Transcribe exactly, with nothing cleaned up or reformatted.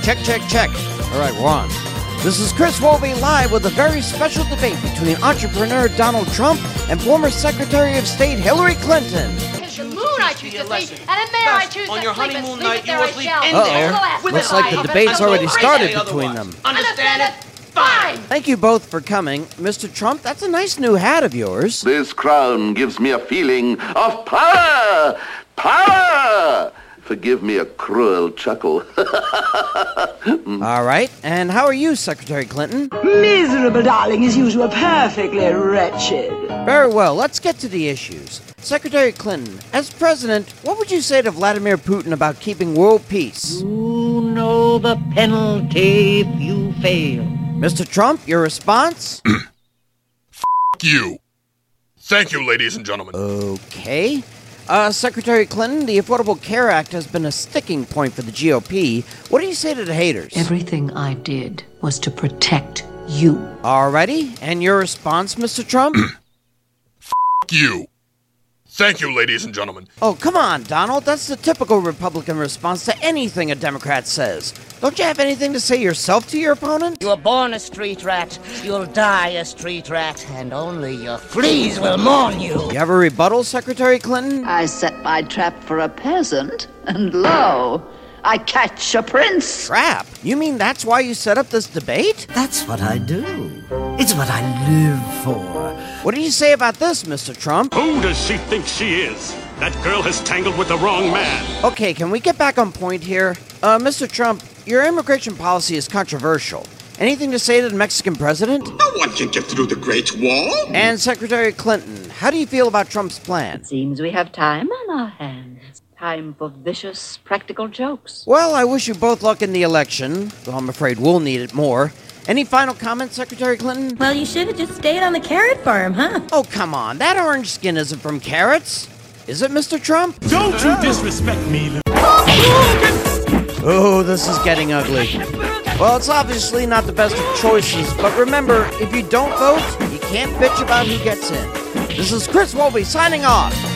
check, check, check. All right, we're on. This is Chris Wolby live with a very special debate between entrepreneur Donald Trump and former Secretary of State Hillary Clinton. The moon I choose to sleep, and in there I choose on to your sleep, honeymoon and night, sleep you will sleep in there. Uh-oh. Looks like the debate's already started between them. Understand it? Fine. Thank you both for coming. Mister Trump, that's a nice new hat of yours. This crown gives me a feeling of power! Power! Forgive me a cruel chuckle. All right, and how are you, Secretary Clinton? Miserable, darling, as usual, perfectly wretched. Very well, let's get to the issues. Secretary Clinton, as president, what would you say to Vladimir Putin about keeping world peace? You know the penalty if you fail. Mister Trump, your response? You. Thank you, ladies and gentlemen. Okay. Uh, Secretary Clinton, the Affordable Care Act has been a sticking point for the G O P. What do you say to the haters? Everything I did was to protect you. Alrighty, and your response, Mister Trump? You. Thank you, ladies and gentlemen. Oh, come on, Donald. That's the typical Republican response to anything a Democrat says. Don't you have anything to say yourself to your opponent? You were born a street rat, you'll die a street rat, and only your fleas will mourn you. You have a rebuttal, Secretary Clinton? I set my trap for a peasant, and lo, I catch a prince. Trap? You mean that's why you set up this debate? That's what I do. It's what I live for. What do you say about this, Mister Trump? Who does she think she is? That girl has tangled with the wrong man. Okay, can we get back on point here? Uh, Mister Trump, your immigration policy is controversial. Anything to say to the Mexican president? No one can get through the Great Wall. And Secretary Clinton, how do you feel about Trump's plan? Seems we have time on our hands. Time for vicious, practical jokes. Well, I wish you both luck in the election, though I'm afraid we'll need it more. Any final comments, Secretary Clinton? Well, you should have just stayed on the carrot farm, huh? Oh, come on. That orange skin isn't from carrots. Is it, Mister Trump? Don't you disrespect me, little... Oh, this is getting ugly. Well, it's obviously not the best of choices, but remember, if you don't vote, you can't bitch about who gets in. This is Chris Wolby signing off.